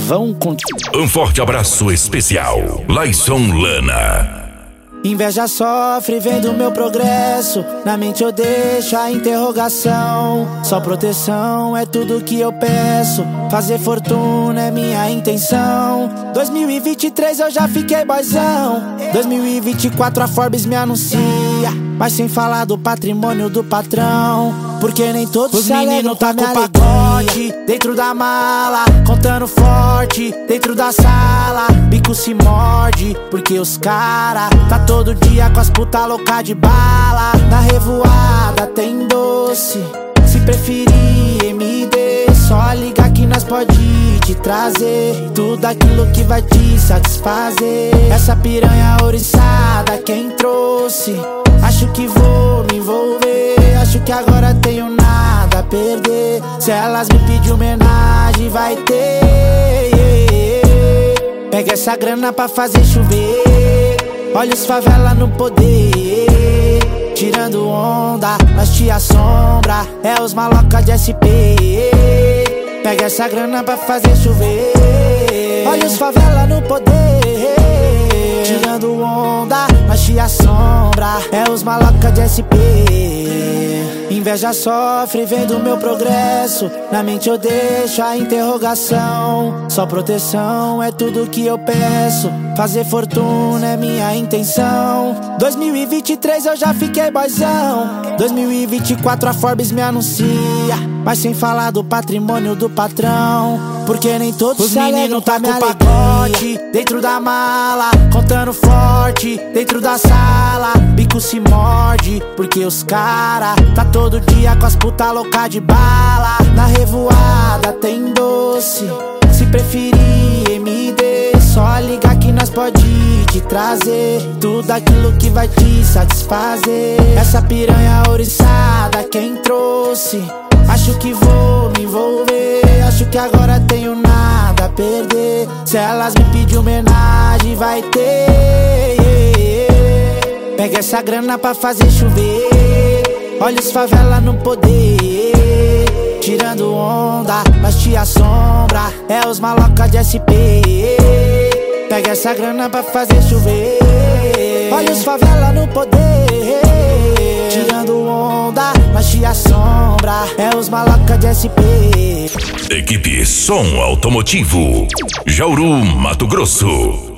vão com... Um forte abraço especial, Laison Lana. Inveja sofre vendo meu progresso, na mente eu deixo a interrogação. Só proteção é tudo que eu peço, fazer fortuna é minha intenção. 2023 eu já fiquei boyzão, 2024 a Forbes me anuncia, mas sem falar do patrimônio do patrão, porque nem todos os meninos tá com pacote dentro da mala, contando forte dentro da sala. Bico se morde, porque os cara tá todo dia com as puta louca de bala. Na revoada tem doce, se preferir MD, só liga que nós pode te trazer tudo aquilo que vai te satisfazer. Essa piranha ouriçada quem trouxe, acho que vou me envolver, acho que agora tenho nada a perder. Se elas me pedir homenagem vai ter. Pega essa grana pra fazer chover, olha os favela no poder, tirando onda, nós te assombra, é os maloca de SP. Pega essa grana pra fazer chover, olha os favela no poder, tirando onda, nós te assombra, é os maloca de SP. Inveja sofre vendo meu progresso, na mente eu deixo a interrogação. Só proteção é tudo que eu peço, fazer fortuna é minha intenção. 2023 eu já fiquei boyzão, 2024 a Forbes me anuncia, mas sem falar do patrimônio do patrão, porque nem todos os meninos tá com pacote dentro da mala, contando forte dentro da sala. Bico se morde, porque os cara tá todo dia com as puta louca de bala. Na revoada tem doce, se preferir MD, só liga que nós pode te trazer tudo aquilo que vai te satisfazer. Essa piranha ouriçada quem trouxe, acho que vou me envolver, acho que agora tenho nada a perder. Se elas me pedir homenagem vai ter. Pega essa grana pra fazer chover, olha os favela no poder, tirando onda, nós te assombra, é os maloca de SP. Pega essa grana pra fazer chover, olha os favela no poder, tirando onda, nós te assombra, é os maloca de SP. Equipe Som Automotivo, Jauru, Mato Grosso.